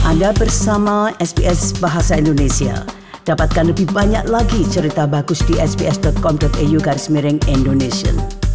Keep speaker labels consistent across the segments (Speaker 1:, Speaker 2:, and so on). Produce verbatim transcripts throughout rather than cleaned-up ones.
Speaker 1: Anda bersama S B S Bahasa Indonesia. Dapatkan lebih banyak lagi cerita bagus di sbs.com.au garis miring Indonesian.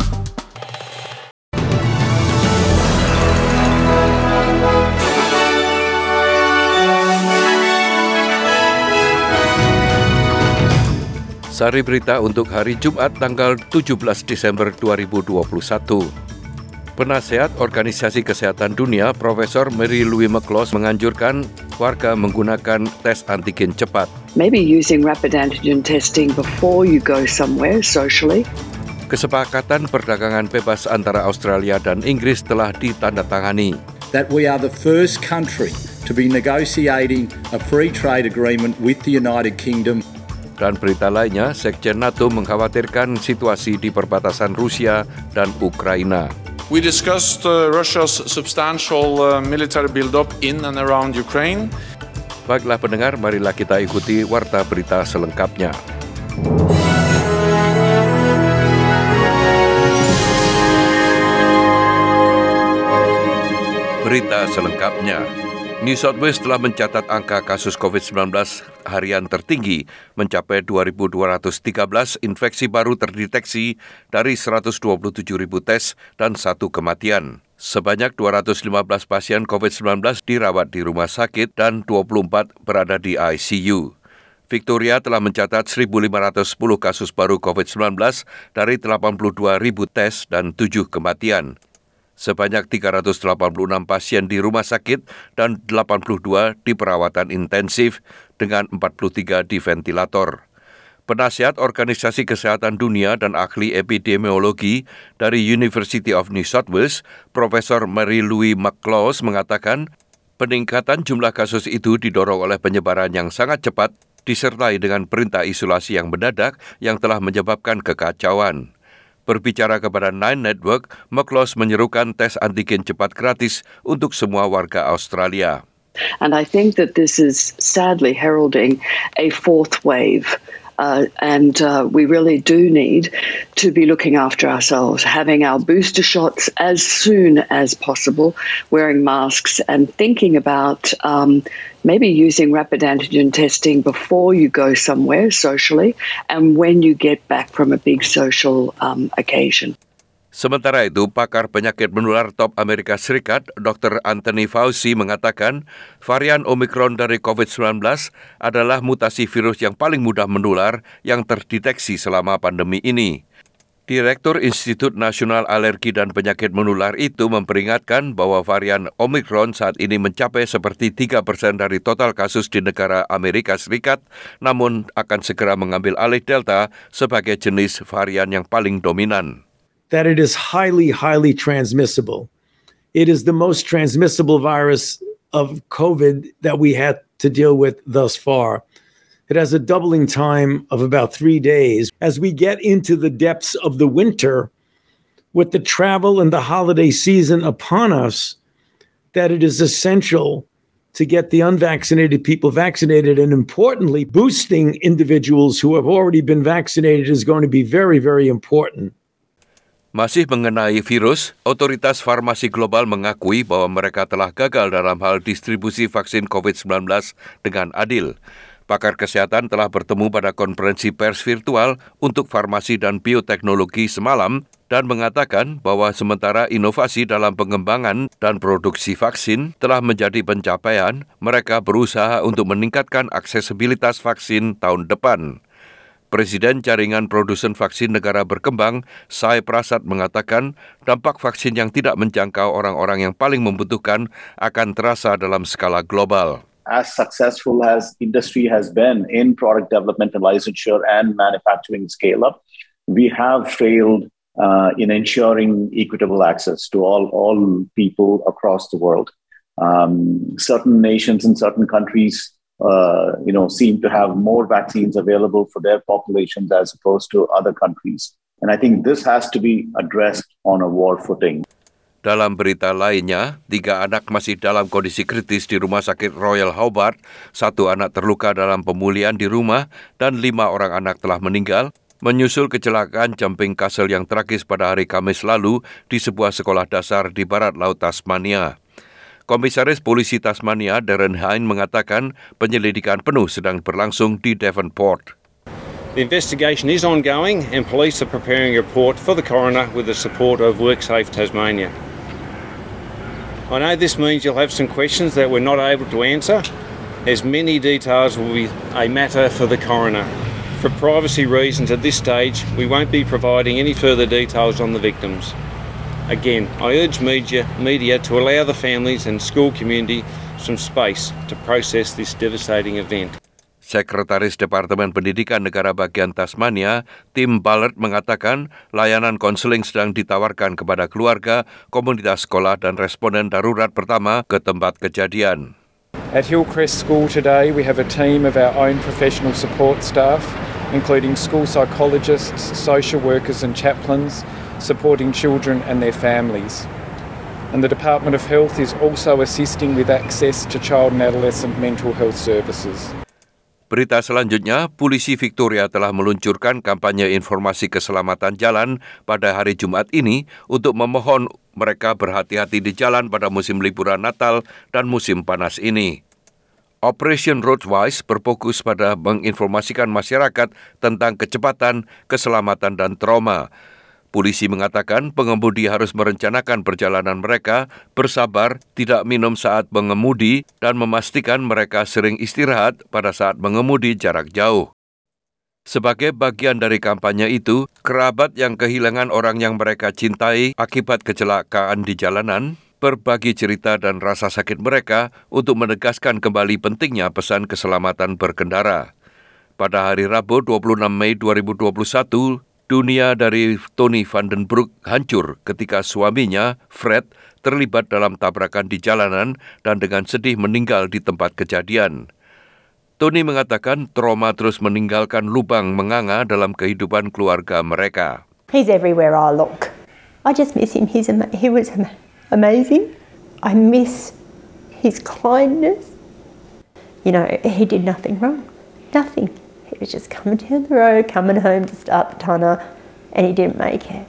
Speaker 2: Sari berita untuk hari Jumat tanggal tujuh belas Desember dua ribu dua puluh satu. Penasehat Organisasi Kesehatan Dunia, Profesor Mary Louise McLaws menganjurkan warga menggunakan tes antigen cepat.
Speaker 3: Maybe using rapid antigen testing before you go somewhere socially.
Speaker 2: Kesepakatan perdagangan bebas antara Australia dan Inggris telah ditandatangani.
Speaker 4: That we are the first country to be negotiating a free trade agreement with the United Kingdom.
Speaker 2: Dan berita lainnya, Sekjen NATO mengkhawatirkan situasi di perbatasan Rusia dan Ukraina.
Speaker 5: We discussed uh, Russia's substantial uh, military build-up in and around Ukraine.
Speaker 2: Baiklah pendengar, marilah kita ikuti warta berita selengkapnya. Berita selengkapnya. New South Wales telah mencatat angka kasus covid sembilan belas harian tertinggi mencapai dua ribu dua ratus tiga belas infeksi baru terdeteksi dari seratus dua puluh tujuh ribu tes dan satu kematian. Sebanyak dua ratus lima belas pasien covid sembilan belas dirawat di rumah sakit dan dua puluh empat berada di I C U. Victoria telah mencatat seribu lima ratus sepuluh kasus baru covid sembilan belas dari delapan puluh dua ribu tes dan tujuh kematian. Sebanyak tiga ratus delapan puluh enam pasien di rumah sakit dan delapan puluh dua di perawatan intensif dengan empat puluh tiga di ventilator. Penasihat Organisasi Kesehatan Dunia dan ahli epidemiologi dari University of New South Wales, Profesor Mary Louise McLaws mengatakan peningkatan jumlah kasus itu didorong oleh penyebaran yang sangat cepat disertai dengan perintah isolasi yang mendadak yang telah menyebabkan kekacauan. Berbicara kepada Nine Network, McLaws menyerukan tes antigen cepat gratis untuk semua warga Australia.
Speaker 3: And I think that this is sadly heralding a fourth wave. Uh, and uh, we really do need to be looking after ourselves, having our booster shots as soon as possible, wearing masks and thinking about um, maybe using rapid antigen testing before you go somewhere socially and when you get back from a big social um, occasion.
Speaker 2: Sementara itu, pakar penyakit menular top Amerika Serikat, Doktor Anthony Fauci mengatakan varian Omicron dari covid sembilan belas adalah mutasi virus yang paling mudah menular yang terdeteksi selama pandemi ini. Direktur Institut Nasional Alergi dan Penyakit Menular itu memperingatkan bahwa varian Omicron saat ini mencapai seperti tiga persen dari total kasus di negara Amerika Serikat, namun akan segera mengambil alih Delta sebagai jenis varian yang paling dominan.
Speaker 6: That it is highly, highly transmissible. It is the most transmissible virus of COVID that we had to deal with thus far. It has a doubling time of about three days. As we get into the depths of the winter, with the travel and the holiday season upon us, that it is essential to get the unvaccinated people vaccinated, and importantly, boosting individuals who have already been vaccinated is going to be very, very important.
Speaker 2: Masih mengenai virus, Otoritas Farmasi Global mengakui bahwa mereka telah gagal dalam hal distribusi vaksin covid sembilan belas dengan adil. Pakar kesehatan telah bertemu pada konferensi pers virtual untuk farmasi dan bioteknologi semalam dan mengatakan bahwa sementara inovasi dalam pengembangan dan produksi vaksin telah menjadi pencapaian, mereka berusaha untuk meningkatkan aksesibilitas vaksin tahun depan. Presiden Jaringan Produsen Vaksin Negara Berkembang, Sai Prasad mengatakan dampak vaksin yang tidak menjangkau orang-orang yang paling membutuhkan akan terasa dalam skala global.
Speaker 7: As successful as industry has been in product development and licensure and manufacturing scale-up, we have failed uh, in ensuring equitable access to all, all people across the world. Um, certain nations and certain countries Uh, you know, seem to have more vaccines available for their populations as opposed to other countries. And I think this has to be addressed on a war footing.
Speaker 2: Dalam berita lainnya, tiga anak masih dalam kondisi kritis di Rumah Sakit Royal Hobart, satu anak terluka dalam pemulihan di rumah, dan lima orang anak telah meninggal, menyusul kecelakaan jumping castle yang tragis pada hari Kamis lalu di sebuah sekolah dasar di barat laut Tasmania. Komisaris Polisi Tasmania Darren Hine mengatakan penyelidikan penuh sedang berlangsung di Devonport.
Speaker 8: The investigation is ongoing and police are preparing a report for the coroner with the support of WorkSafe Tasmania. I know this means you'll have some questions that we're not able to answer, as many details will be a matter for the coroner. For privacy reasons at this stage, we won't be providing any further details on the victims. Again, I urge media, media to allow the families and school community some space to process this devastating event.
Speaker 2: Sekretaris Departemen Pendidikan Negara Bagian Tasmania, Tim Ballard mengatakan layanan konseling sedang ditawarkan kepada keluarga, komunitas sekolah dan responden darurat pertama ke tempat kejadian.
Speaker 9: At Hillcrest School today, we have a team of our own professional support staff, including school psychologists, social workers and chaplains, supporting children and their families. And the Department of Health is also assisting with access to child and adolescent mental health services.
Speaker 2: Berita selanjutnya, Polisi Victoria telah meluncurkan kampanye informasi keselamatan jalan pada hari Jumat ini untuk memohon mereka berhati-hati di jalan pada musim liburan Natal dan musim panas ini. Operation Roadwise berfokus pada menginformasikan masyarakat tentang kecepatan, keselamatan dan trauma. Polisi mengatakan pengemudi harus merencanakan perjalanan mereka, bersabar, tidak minum saat mengemudi, dan memastikan mereka sering istirahat pada saat mengemudi jarak jauh. Sebagai bagian dari kampanye itu, kerabat yang kehilangan orang yang mereka cintai akibat kecelakaan di jalanan berbagi cerita dan rasa sakit mereka untuk menegaskan kembali pentingnya pesan keselamatan berkendara. Pada hari Rabu dua puluh enam Mei dua ribu dua puluh satu, dunia dari Tony van den Broek hancur ketika suaminya, Fred, terlibat dalam tabrakan di jalanan dan dengan sedih meninggal di tempat kejadian. Tony mengatakan trauma terus meninggalkan lubang menganga dalam kehidupan keluarga mereka.
Speaker 10: He's everywhere I look. I just miss him. He's ama- he was ama- amazing. I miss his kindness. You know, he did nothing wrong. Nothing. He was just coming down the road, coming home to start the tonner, and he didn't make it.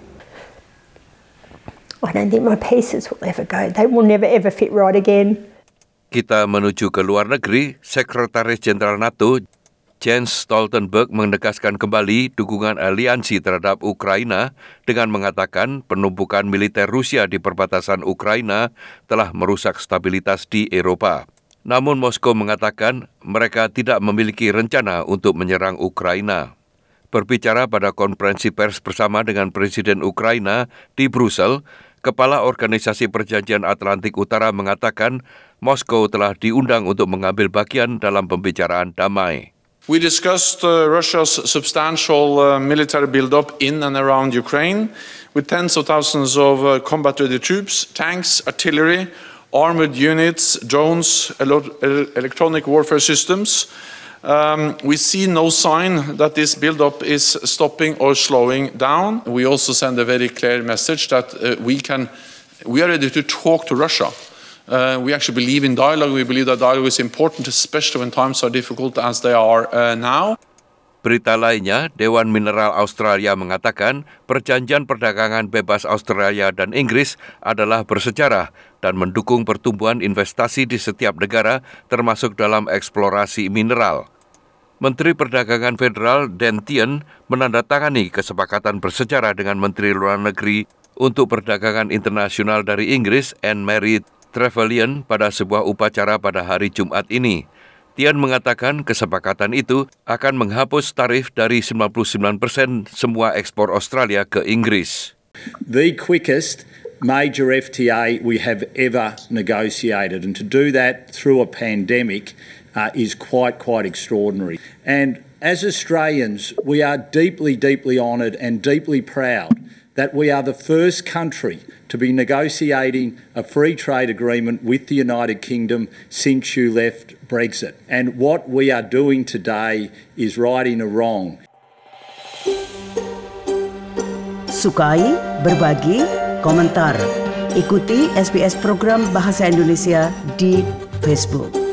Speaker 10: I don't think my pieces will ever go. They will never ever fit right again.
Speaker 2: Kita menuju ke luar negeri. Sekretaris Jenderal NATO Jens Stoltenberg menegaskan kembali dukungan aliansi terhadap Ukraina dengan mengatakan penumpukan militer Rusia di perbatasan Ukraina telah merusak stabilitas di Eropa. Namun Moskow mengatakan mereka tidak memiliki rencana untuk menyerang Ukraina. Berbicara pada konferensi pers bersama dengan Presiden Ukraina di Brussel, Kepala Organisasi Perjanjian Atlantik Utara mengatakan Moskow telah diundang untuk mengambil bagian dalam pembicaraan damai.
Speaker 5: We discussed uh, Russia's substantial uh, military build-up in and around Ukraine, with tens of thousands of uh, combat-ready troops, tanks, artillery, armored units, drones, elo- electronic warfare systems. Um, we see no sign that this build-up is stopping or slowing down. We also send a very clear message that uh, we can, we are ready to talk to Russia. Uh, we actually believe in dialogue. We believe that dialogue is important, especially when times are difficult as they are uh, now.
Speaker 2: Berita lainnya, Dewan Mineral Australia mengatakan perjanjian perdagangan bebas Australia dan Inggris adalah bersejarah dan mendukung pertumbuhan investasi di setiap negara termasuk dalam eksplorasi mineral. Menteri Perdagangan Federal Dan Tehan menandatangani kesepakatan bersejarah dengan Menteri Luar Negeri untuk Perdagangan Internasional dari Inggris Anne-Marie Trevelyan pada sebuah upacara pada hari Jumat ini. Tian mengatakan kesepakatan itu akan menghapus tarif dari sembilan puluh sembilan persen semua ekspor Australia ke Inggris.
Speaker 4: The quickest major F T A we have ever negotiated, and to do that through a pandemic uh, is quite, quite extraordinary. And as Australians, we are deeply, deeply honoured and deeply proud that we are the first country to be negotiating a free trade agreement with the United Kingdom since you left Brexit. And what we are doing today is righting a wrong.
Speaker 1: Sukai, berbagi, komentar. Ikuti S B S program Bahasa Indonesia di Facebook.